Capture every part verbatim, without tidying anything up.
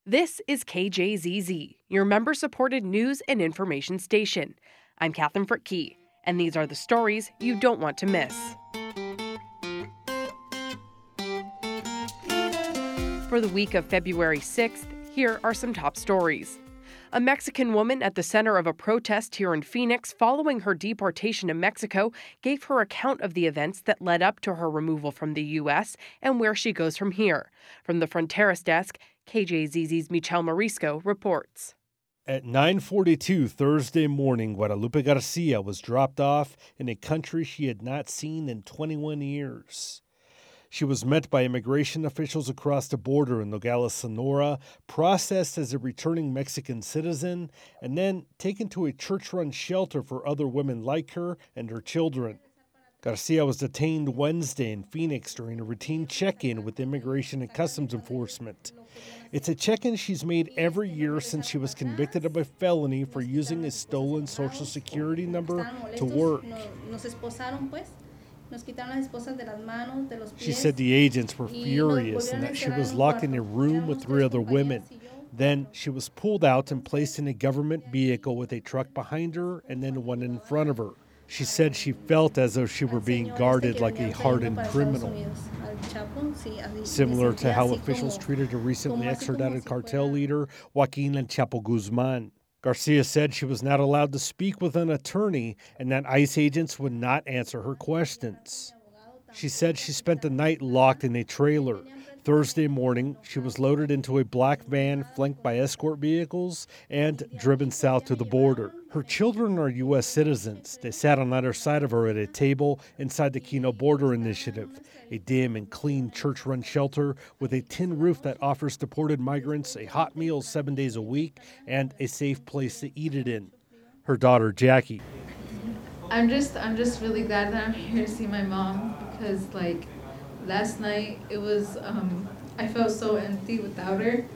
This is K J Z Z, your member-supported news and information station. I'm Catherine Frick-Key, and these are the stories you don't want to miss. For the week of February sixth, here are some top stories. A Mexican woman at the center of a protest here in Phoenix following her deportation to Mexico gave her account of the events that led up to her removal from the U S and where she goes from here. From the Fronteras desk, K J Z Z's Michelle Morisco reports. At nine forty-two Thursday morning, Guadalupe Garcia was dropped off in a country she had not seen in twenty-one years. She was met by immigration officials across the border in Nogales, Sonora, processed as a returning Mexican citizen, and then taken to a church-run shelter for other women like her and her children. Garcia was detained Wednesday in Phoenix during a routine check-in with Immigration and Customs Enforcement. It's a check-in she's made every year since she was convicted of a felony for using a stolen Social Security number to work. She said the agents were furious and that she was locked in a room with three other women. Then she was pulled out and placed in a government vehicle with a truck behind her and then one in front of her. She said she felt as though she were being guarded like a hardened criminal. Similar to how officials treated a recently extradited cartel leader, Joaquin El Chapo Guzman. Garcia said she was not allowed to speak with an attorney and that ICE agents would not answer her questions. She said she spent the night locked in a trailer. Thursday morning, she was loaded into a black van flanked by escort vehicles and driven south to the border. Her children are U S citizens. They sat on either side of her at a table inside the Kino Border Initiative, a dim and clean church-run shelter with a tin roof that offers deported migrants a hot meal seven days a week and a safe place to eat it in. Her daughter, Jackie. I'm just, I'm just really glad that I'm here to see my mom because, like, last night it was, um, I felt so empty without her.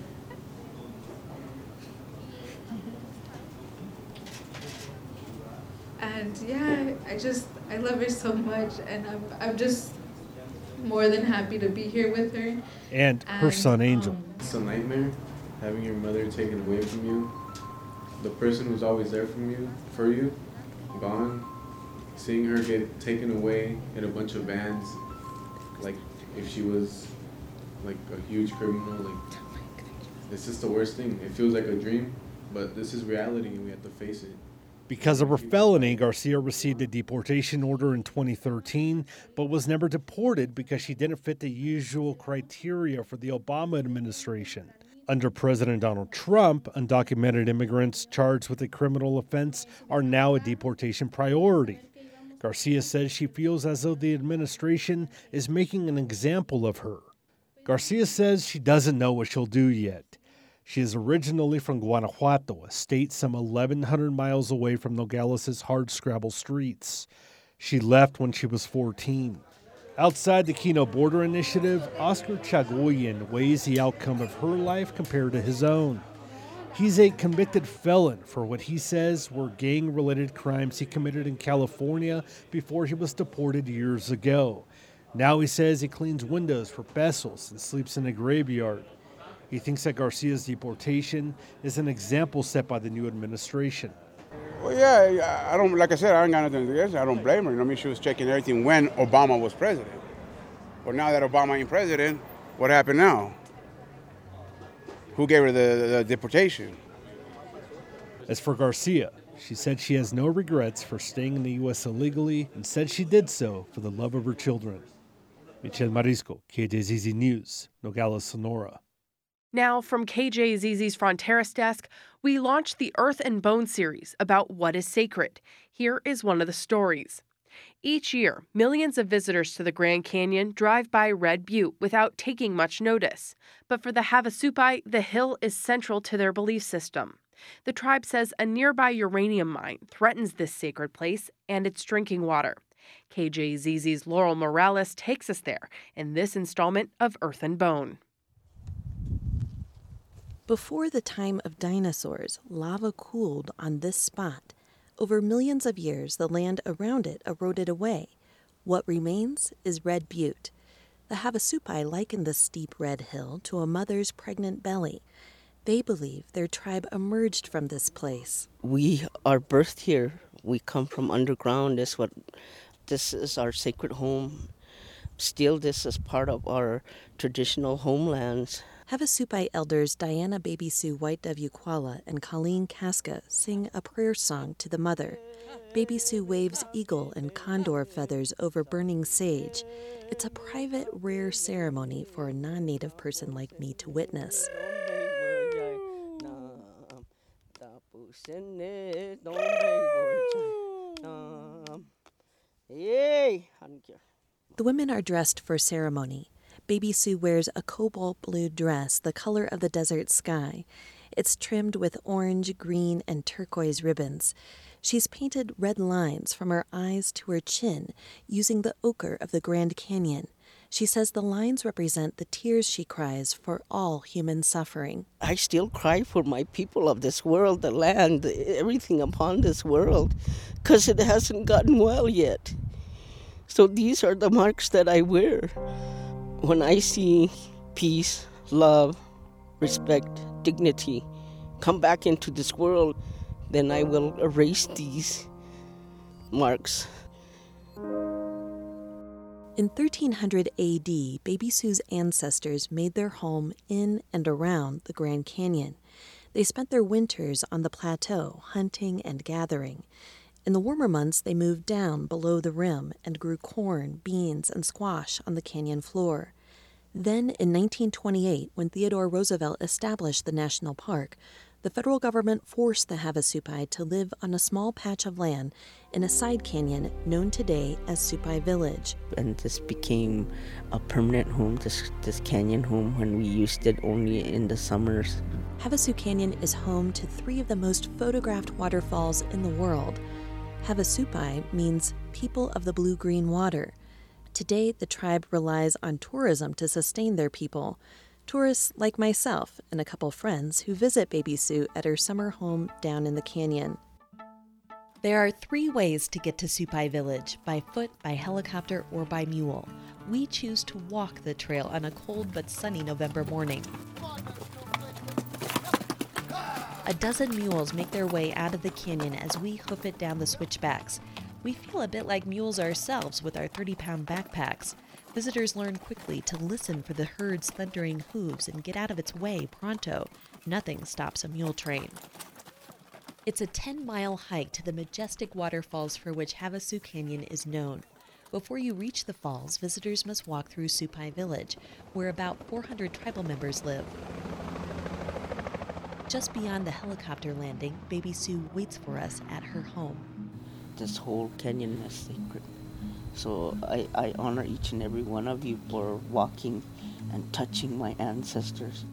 And yeah, I just, I love her so much, and I'm, I'm just more than happy to be here with her. And, and her son, Angel. Um, it's a nightmare, having your mother taken away from you. The person who's always there from you, for you, gone. Seeing her get taken away in a bunch of vans, like if she was like a huge criminal, like it's just the worst thing. It feels like a dream, but this is reality and we have to face it. Because of her felony, Garcia received a deportation order in twenty thirteen, but was never deported because she didn't fit the usual criteria for the Obama administration. Under President Donald Trump, undocumented immigrants charged with a criminal offense are now a deportation priority. Garcia says she feels as though the administration is making an example of her. Garcia says she doesn't know what she'll do yet. She is originally from Guanajuato, a state some eleven hundred miles away from Nogales' hardscrabble streets. She left when she was fourteen. Outside the Kino Border Initiative, Oscar Chagoyan weighs the outcome of her life compared to his own. He's a convicted felon for what he says were gang-related crimes he committed in California before he was deported years ago. Now he says he cleans windows for pesos and sleeps in a graveyard. He thinks that Garcia's deportation is an example set by the new administration. Well, yeah, I don't, like I said, I ain't got nothing against her. I don't blame her. I mean, she was checking everything when Obama was president. But now that Obama ain't president, what happened now? Who gave her the, the deportation? As for Garcia, she said she has no regrets for staying in the U S illegally and said she did so for the love of her children. Michelle Morisco, K J Z Z News, Nogales, Sonora. Now, from K J Z Z's Fronteras desk, we launched the Earth and Bone series about what is sacred. Here is one of the stories. Each year, millions of visitors to the Grand Canyon drive by Red Butte without taking much notice. But for the Havasupai, the hill is central to their belief system. The tribe says a nearby uranium mine threatens this sacred place and its drinking water. K J Z Z's Laurel Morales takes us there in this installment of Earth and Bone. Before the time of dinosaurs, lava cooled on this spot. Over millions of years, the land around it eroded away. What remains is Red Butte. The Havasupai likened the steep red hill to a mother's pregnant belly. They believe their tribe emerged from this place. We are birthed here. We come from underground. This what this is our sacred home. Still, this is part of our traditional homelands. Havasupai elders Diana Baby Sue White Dove Ukwala and Colleen Casca sing a prayer song to the mother. Baby Sue waves eagle and condor feathers over burning sage. It's a private, rare ceremony for a non-native person like me to witness. The women are dressed for ceremony. Baby Sue wears a cobalt blue dress, the color of the desert sky. It's trimmed with orange, green, and turquoise ribbons. She's painted red lines from her eyes to her chin using the ochre of the Grand Canyon. She says the lines represent the tears she cries for all human suffering. I still cry for my people of this world, the land, everything upon this world, because it hasn't gotten well yet. So these are the marks that I wear. When I see peace, love, respect, dignity come back into this world, then I will erase these marks. In thirteen hundred A D, Baby Sue's ancestors made their home in and around the Grand Canyon. They spent their winters on the plateau, hunting and gathering. In the warmer months, they moved down below the rim and grew corn, beans, and squash on the canyon floor. Then, in nineteen twenty-eight, when Theodore Roosevelt established the national park, the federal government forced the Havasupai to live on a small patch of land in a side canyon known today as Supai Village. And this became a permanent home, this, this canyon home, when we used it only in the summers. Havasu Canyon is home to three of the most photographed waterfalls in the world. Havasupai means people of the blue-green water. Today, the tribe relies on tourism to sustain their people. Tourists like myself and a couple friends who visit Baby Sue at her summer home down in the canyon. There are three ways to get to Supai Village: by foot, by helicopter, or by mule. We choose to walk the trail on a cold but sunny November morning. A dozen mules make their way out of the canyon as we hoof it down the switchbacks. We feel a bit like mules ourselves with our thirty-pound backpacks. Visitors learn quickly to listen for the herd's thundering hooves and get out of its way pronto. Nothing stops a mule train. It's a ten-mile hike to the majestic waterfalls for which Havasu Canyon is known. Before you reach the falls, visitors must walk through Supai Village, where about four hundred tribal members live. Just beyond the helicopter landing, Baby Sue waits for us at her home. This whole canyon is sacred. So I, I honor each and every one of you for walking and touching my ancestors.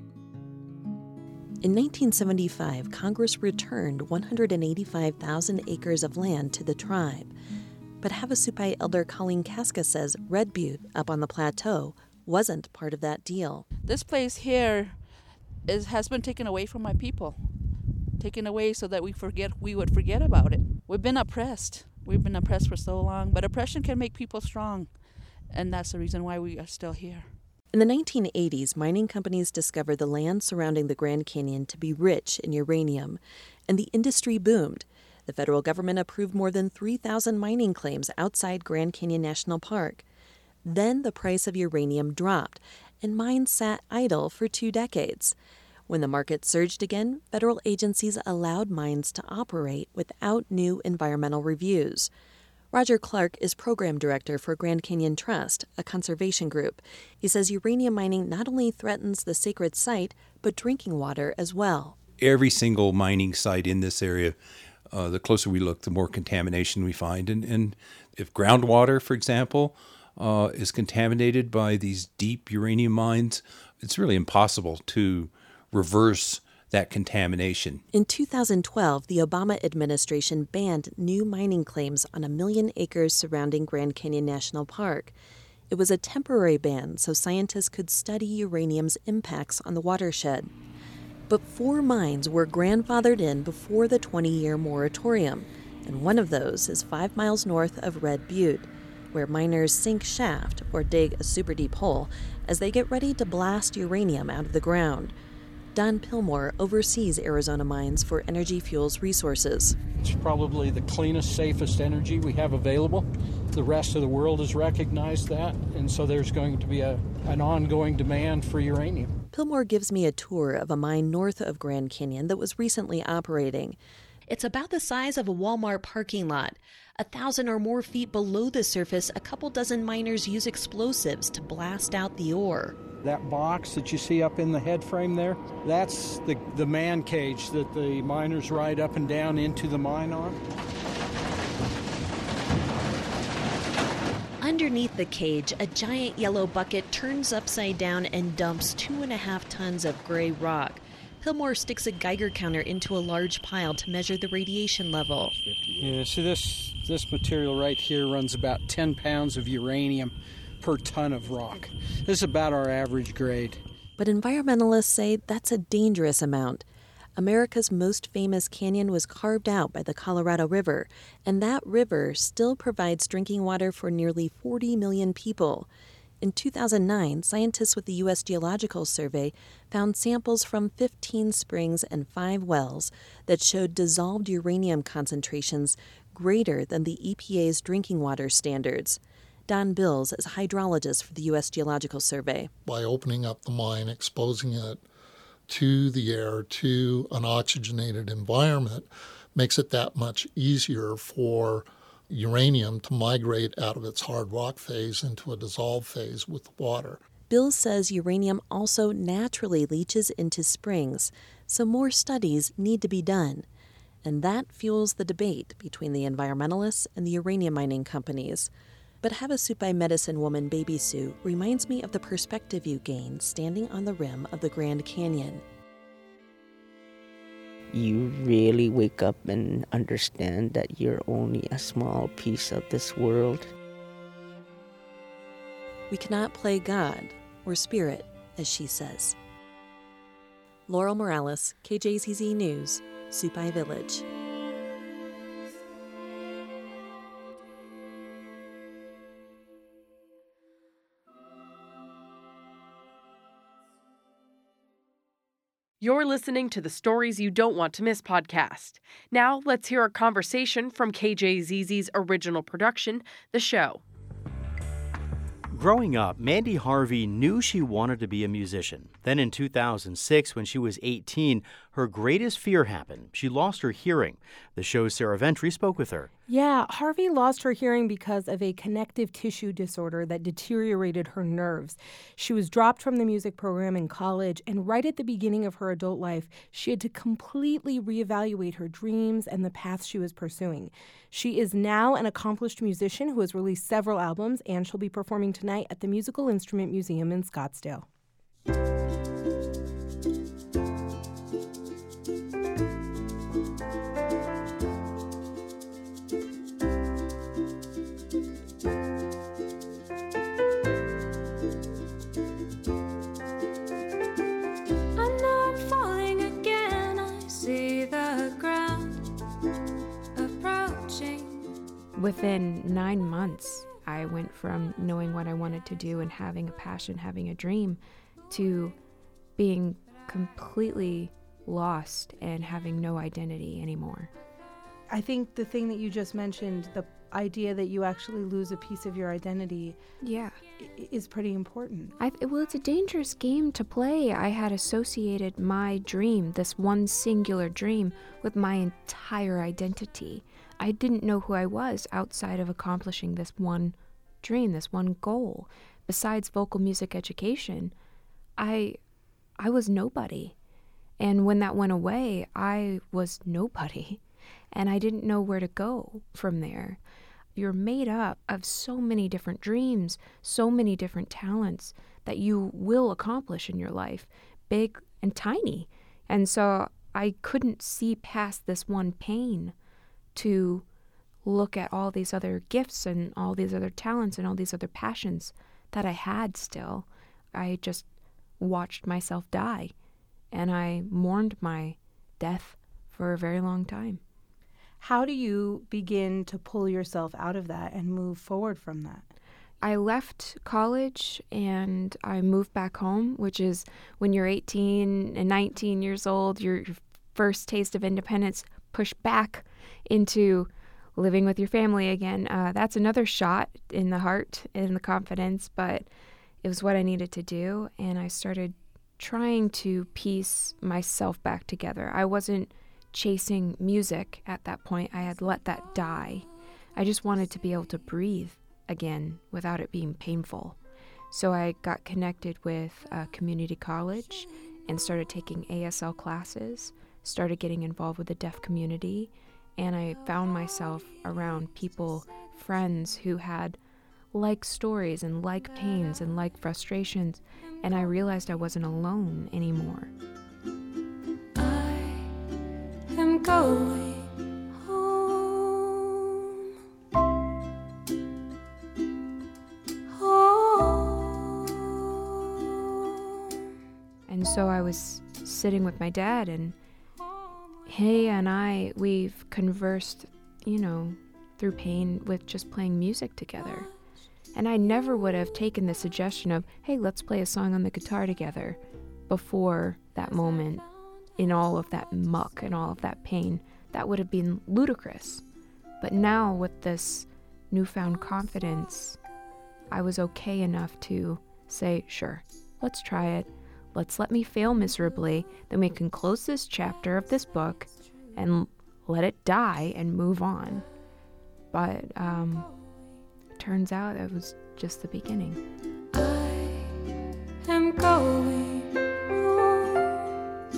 In nineteen seventy-five, Congress returned one hundred eighty-five thousand acres of land to the tribe. But Havasupai elder Colleen Casca says Red Butte, up on the plateau, wasn't part of that deal. This place here is, has been taken away from my people. Taken away so that we forget we would forget about it. We've been oppressed. We've been oppressed for so long, but oppression can make people strong, and that's the reason why we are still here. In the nineteen eighties, mining companies discovered the land surrounding the Grand Canyon to be rich in uranium, and the industry boomed. The federal government approved more than three thousand mining claims outside Grand Canyon National Park. Then the price of uranium dropped, and mines sat idle for two decades. When the market surged again, federal agencies allowed mines to operate without new environmental reviews. Roger Clark is program director for Grand Canyon Trust, a conservation group. He says uranium mining not only threatens the sacred site, but drinking water as well. Every single mining site in this area, uh, the closer we look, the more contamination we find. And, and if groundwater, for example, uh, is contaminated by these deep uranium mines, it's really impossible to reverse that contamination. In two thousand twelve, the Obama administration banned new mining claims on a million acres surrounding Grand Canyon National Park. It was a temporary ban so scientists could study uranium's impacts on the watershed. But four mines were grandfathered in before the twenty-year moratorium, and one of those is five miles north of Red Butte. where miners sink shaft or dig a super deep hole as they get ready to blast uranium out of the ground. Don Pillmore oversees Arizona Mines for Energy Fuels Resources. It's probably the cleanest, safest energy we have available. The rest of the world has recognized that, and so there's going to be a, an ongoing demand for uranium. Pillmore gives me a tour of a mine north of Grand Canyon that was recently operating. It's about the size of a Walmart parking lot. A thousand or more feet below the surface, a couple dozen miners use explosives to blast out the ore. That box that you see up in the head frame there, that's the, the man cage that the miners ride up and down into the mine on. Underneath the cage, a giant yellow bucket turns upside down and dumps two and a half tons of gray rock. Pillmore sticks a Geiger counter into a large pile to measure the radiation level. Yeah, so this, this material right here runs about ten pounds of uranium per ton of rock. This is about our average grade. But environmentalists say that's a dangerous amount. America's most famous canyon was carved out by the Colorado River, and that river still provides drinking water for nearly forty million people. In two thousand nine, scientists with the U S Geological Survey found samples from fifteen springs and five wells that showed dissolved uranium concentrations greater than the E P A's drinking water standards. Don Bills is a hydrologist for the U S Geological Survey. By opening up the mine, exposing it to the air, to an oxygenated environment, makes it that much easier for uranium to migrate out of its hard rock phase into a dissolved phase with water. Bills says uranium also naturally leaches into springs, so more studies need to be done. And that fuels the debate between the environmentalists and the uranium mining companies. But Havasupai medicine woman Baby Sue reminds me of the perspective you gain standing on the rim of the Grand Canyon. You really wake up and understand that you're only a small piece of this world. We cannot play God or spirit, as she says. Laurel Morales, K J Z Z News, Supai Village. You're listening to the Stories You Don't Want to Miss podcast. Now, let's hear a conversation from K J Z Z's original production, The Show. Growing up, Mandy Harvey knew she wanted to be a musician. Then in two thousand six, when she was eighteen, her greatest fear happened. She lost her hearing. The show's Sarah Ventry spoke with her. Yeah, Harvey lost her hearing because of a connective tissue disorder that deteriorated her nerves. She was dropped from the music program in college, and right at the beginning of her adult life, she had to completely reevaluate her dreams and the path she was pursuing. She is now an accomplished musician who has released several albums, and she'll be performing tonight at the Musical Instrument Museum in Scottsdale. Within nine months, I went from knowing what I wanted to do and having a passion, having a dream, to being completely lost and having no identity anymore. I think the thing that you just mentioned, the idea that you actually lose a piece of your identity, yeah, is pretty important. I, well, it's a dangerous game to play. I had associated my dream, this one singular dream, with my entire identity. I didn't know who I was outside of accomplishing this one dream, this one goal. Besides vocal music education, I I was nobody. And when that went away, I was nobody. And I didn't know where to go from there. You're made up of so many different dreams, so many different talents that you will accomplish in your life, big and tiny. And so I couldn't see past this one pain to look at all these other gifts and all these other talents and all these other passions that I had still. I just watched myself die, and I mourned my death for a very long time. How do you begin to pull yourself out of that and move forward from that? I left college and I moved back home, which is when you're eighteen and nineteen years old, your first taste of independence, push back into living with your family again. Uh, that's another shot in the heart and the confidence, but it was what I needed to do. And I started trying to piece myself back together. I wasn't chasing music at that point. I had let that die. I just wanted to be able to breathe again without it being painful. So I got connected with a community college and started taking A S L classes, started getting involved with the deaf community, and I found myself around people, friends who had like stories and like pains and like frustrations, and I realized I wasn't alone anymore. I am going home. Home. And so I was sitting with my dad, and he and I, we've conversed, you know, through pain with just playing music together. And I never would have taken the suggestion of, hey, let's play a song on the guitar together before that moment, in all of that muck and all of that pain. That would have been ludicrous. But now with this newfound confidence, I was okay enough to say, sure, let's try it. Let's let me fail miserably, then we can close this chapter of this book and let it die and move on. But um, turns out it was just the beginning. I am going home.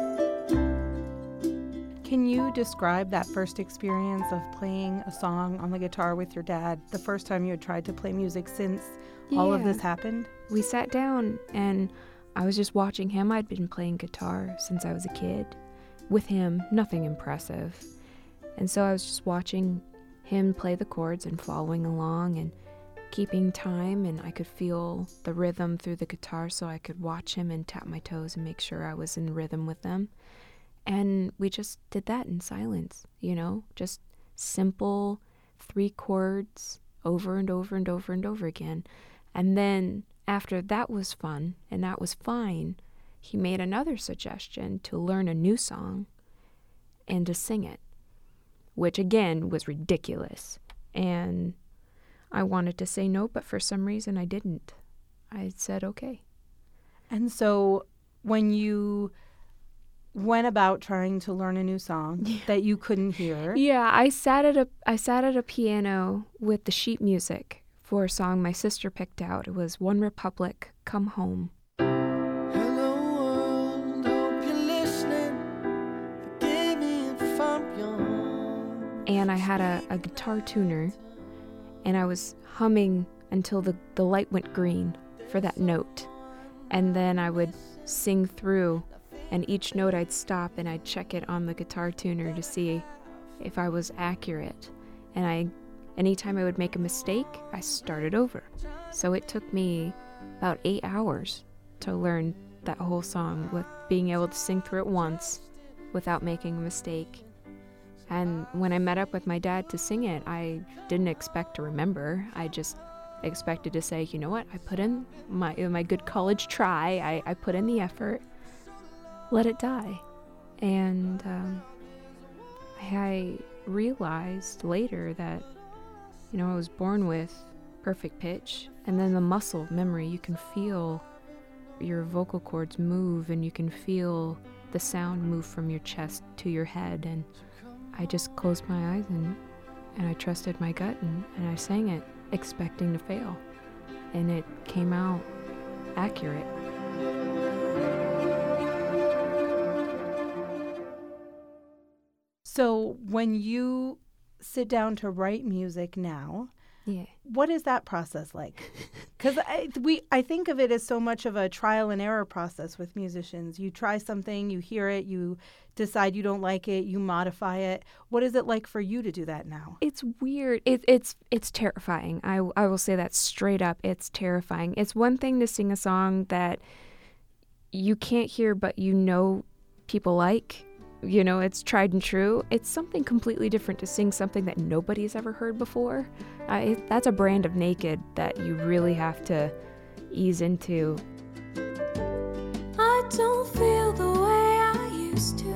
Can you describe that first experience of playing a song on the guitar with your dad, the first time you had tried to play music since yeah. all of this happened? We sat down and I was just watching him. I'd been playing guitar since I was a kid. With him, nothing impressive. And so I was just watching him play the chords and following along and keeping time, and I could feel the rhythm through the guitar, so I could watch him and tap my toes and make sure I was in rhythm with them. And we just did that in silence, you know, just simple three chords over and over and over and over again. And then after that was fun and that was fine, he made another suggestion to learn a new song and to sing it, which again was ridiculous. And I wanted to say no, but for some reason I didn't. I said okay. And so when you went about trying to learn a new song yeah. that you couldn't hear. Yeah, I sat at a I sat at a piano with the sheet music for a song my sister picked out. It was One Republic, Come Home. Hello world, hope you're listening. Forgive me if I'm young. And I had a, a guitar tuner, and I was humming until the, the light went green for that note. And then I would sing through, and each note I'd stop and I'd check it on the guitar tuner to see if I was accurate. And I anytime I would make a mistake, I started over. So it took me about eight hours to learn that whole song, with being able to sing through it once without making a mistake. And when I met up with my dad to sing it, I didn't expect to remember. I just expected to say, you know what, I put in my my good college try, I, I put in the effort, let it die. And um, I realized later that, you know, I was born with perfect pitch, and then the muscle memory, you can feel your vocal cords move, and you can feel the sound move from your chest to your head. And I just closed my eyes and, and I trusted my gut, and, and I sang it expecting to fail. And it came out accurate. So when you sit down to write music now, yeah, what is that process like? Because I, we, I think of it as so much of a trial and error process with musicians. You try something, you hear it, you decide you don't like it, you modify it. What is it like for you to do that now? It's weird. It, it's it's terrifying. I, I will say that straight up. It's terrifying. It's one thing to sing a song that you can't hear but you know people like, You know, it's tried and true. It's something completely different to sing something that nobody's ever heard before. I, that's a brand of naked that you really have to ease into. I don't feel the way I used to.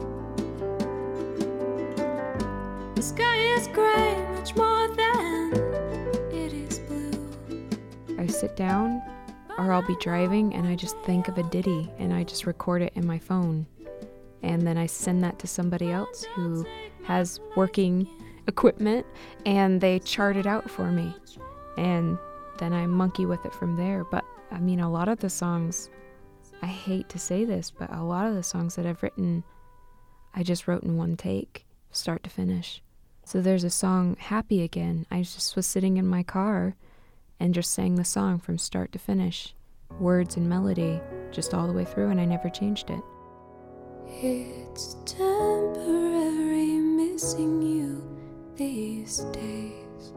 The sky is gray, much more than it is blue. I sit down, or I'll be driving, and I just think of a ditty, and I just record it in my phone. And then I send that to somebody else who has working equipment, and they chart it out for me. And then I monkey with it from there. But, I mean, a lot of the songs, I hate to say this, but a lot of the songs that I've written, I just wrote in one take, start to finish. So there's a song, Happy Again. I just was sitting in my car and just sang the song from start to finish. Words and melody, just all the way through, and I never changed it. It's temporary missing you these days.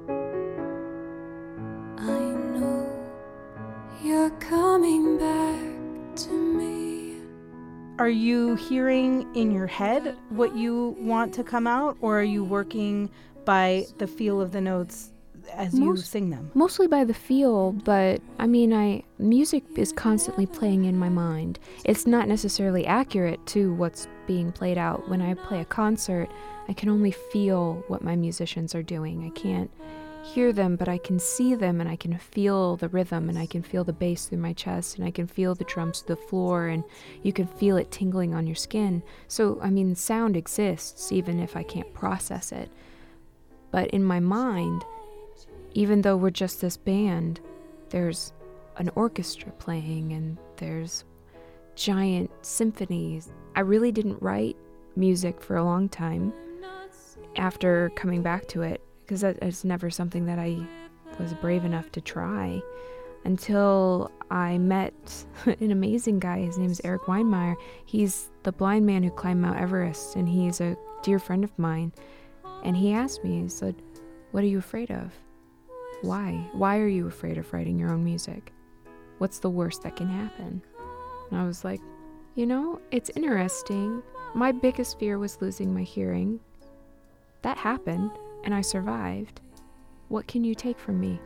I know you're coming back to me. Are you hearing in your head what you want to come out, or are you working by the feel of the notes as you Most, sing them? Mostly by the feel, but I mean, I music is constantly playing in my mind. It's not necessarily accurate to what's being played out. When I play a concert, I can only feel what my musicians are doing. I can't hear them, but I can see them, and I can feel the rhythm, and I can feel the bass through my chest, and I can feel the drums to the floor, and you can feel it tingling on your skin. So, I mean, sound exists even if I can't process it. But in my mind, even though we're just this band, there's an orchestra playing, and there's giant symphonies. I really didn't write music for a long time after coming back to it, because that is never something that I was brave enough to try until I met an amazing guy. His name is Eric Weinmeier. He's the blind man who climbed Mount Everest, and he's a dear friend of mine. And he asked me, he said, "What are you afraid of? Why? Why are you afraid of writing your own music? What's the worst that can happen?" And I was like, you know, it's interesting. My biggest fear was losing my hearing. That happened, and I survived. What can you take from me?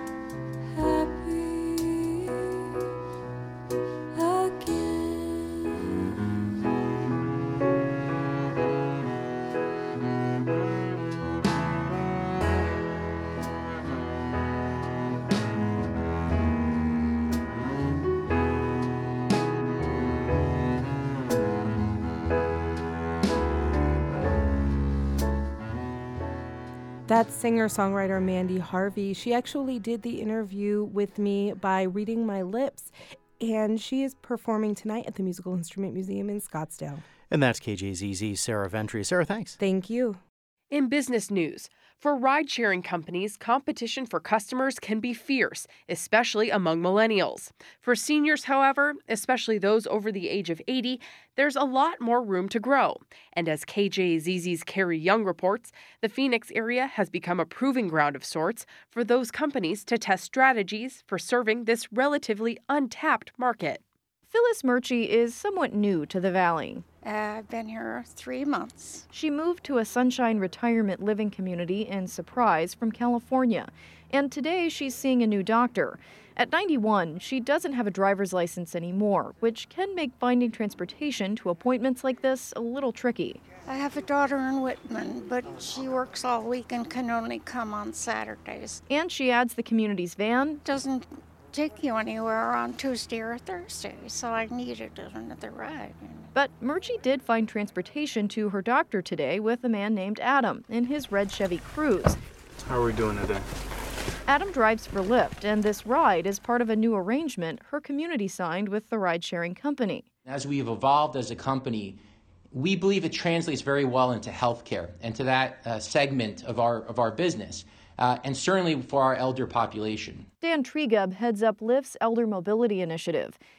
That's singer-songwriter Mandy Harvey. She actually did the interview with me by reading my lips, and she is performing tonight at the Musical Instrument Museum in Scottsdale. And that's K J Z Z's Sarah Ventry. Sarah, thanks. Thank you. In business news, for ride-sharing companies, competition for customers can be fierce, especially among millennials. For seniors, however, especially those over the age of eighty, there's a lot more room to grow. And as K J Z Z's Carrie Young reports, the Phoenix area has become a proving ground of sorts for those companies to test strategies for serving this relatively untapped market. Phyllis Murchie is somewhat new to the Valley. Uh, I've been here three months. She moved to a Sunshine retirement living community in Surprise from California, and today she's seeing a new doctor. At ninety-one, she doesn't have a driver's license anymore, which can make finding transportation to appointments like this a little tricky. I have a daughter in Whitman, but she works all week and can only come on Saturdays. And she adds the community's van doesn't take you anywhere on Tuesday or Thursday, so I needed another ride. But Murchie did find transportation to her doctor today with a man named Adam in his red Chevy Cruze. How are we doing today? Adam drives for Lyft, and this ride is part of a new arrangement her community signed with the ride-sharing company. As we've evolved as a company, we believe it translates very well into healthcare and to that uh, segment of our of our business. Uh, and certainly for our elder population. Dan Tregub heads up Lyft's Elder Mobility Initiative.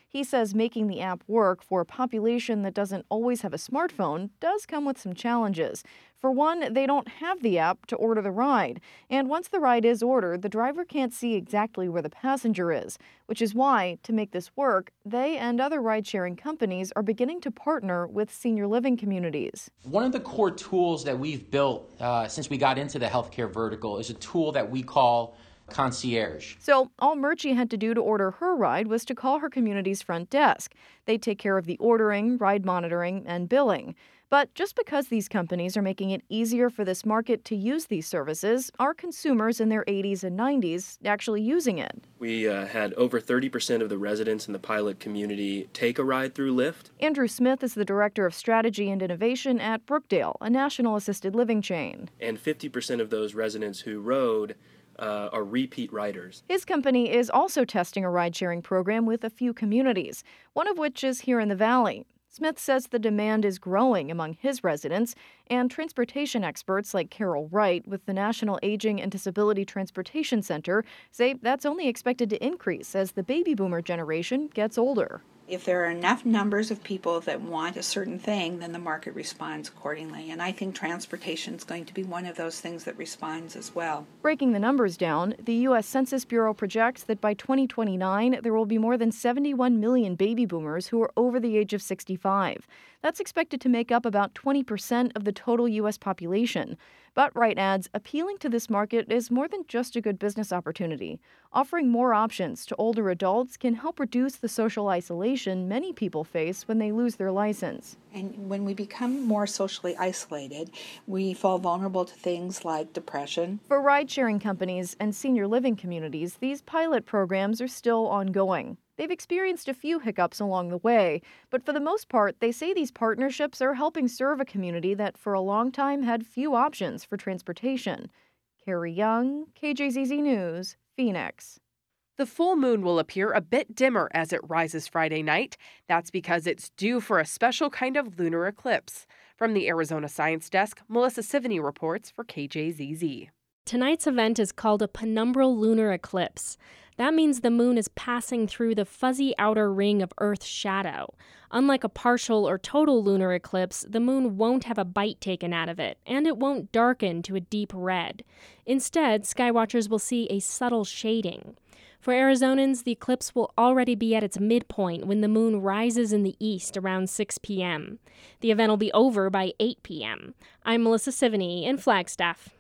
He says making the app work for a population that doesn't always have a smartphone does come with some challenges. For one, they don't have the app to order the ride, and once the ride is ordered, the driver can't see exactly where the passenger is, which is why, to make this work, they and other ride-sharing companies are beginning to partner with senior living communities. One of the core tools that we've built uh, since we got into the healthcare vertical is a tool that we call Concierge. So all Murchie had to do to order her ride was to call her community's front desk. They take care of the ordering, ride monitoring, and billing. But just because these companies are making it easier for this market to use these services, are consumers in their eighties and nineties actually using it? We uh, had over thirty percent of the residents in the pilot community take a ride through Lyft. Andrew Smith is the Director of Strategy and Innovation at Brookdale, a national assisted living chain. And fifty percent of those residents who rode uh, are repeat riders. His company is also testing a ride-sharing program with a few communities, one of which is here in the Valley. Smith says the demand is growing among his residents, and transportation experts like Carol Wright with the National Aging and Disability Transportation Center say that's only expected to increase as the baby boomer generation gets older. If there are enough numbers of people that want a certain thing, then the market responds accordingly. And I think transportation is going to be one of those things that responds as well. Breaking the numbers down, the U S Census Bureau projects that by twenty twenty-nine, there will be more than seventy-one million baby boomers who are over the age of sixty-five. That's expected to make up about twenty percent of the total U S population. But Wright adds, appealing to this market is more than just a good business opportunity. Offering more options to older adults can help reduce the social isolation many people face when they lose their license. And when we become more socially isolated, we fall vulnerable to things like depression. For ride-sharing companies and senior living communities, these pilot programs are still ongoing. They've experienced a few hiccups along the way, but for the most part, they say these partnerships are helping serve a community that for a long time had few options for transportation. Carrie Young, K J Z Z News, Phoenix. The full moon will appear a bit dimmer as it rises Friday night. That's because it's due for a special kind of lunar eclipse. From the Arizona Science Desk, Melissa Sivany reports for K J Z Z. Tonight's event is called a penumbral lunar eclipse. That means the moon is passing through the fuzzy outer ring of Earth's shadow. Unlike a partial or total lunar eclipse, the moon won't have a bite taken out of it, and it won't darken to a deep red. Instead, skywatchers will see a subtle shading. For Arizonans, the eclipse will already be at its midpoint when the moon rises in the east around six p.m. The event will be over by eight p.m. I'm Melissa Sivany in Flagstaff.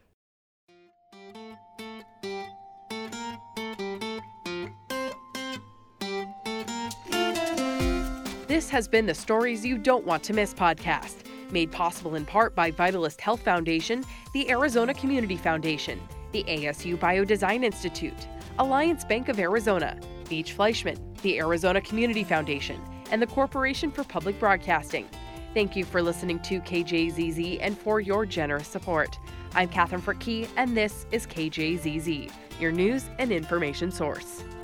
This has been the Stories You Don't Want to Miss podcast, made possible in part by Vitalist Health Foundation, the Arizona Community Foundation, the A S U Biodesign Institute, Alliance Bank of Arizona, Beach Fleischman, the Arizona Community Foundation, and the Corporation for Public Broadcasting. Thank you for listening to K J Z Z and for your generous support. I'm Catherine Fricke, and this is K J Z Z, your news and information source.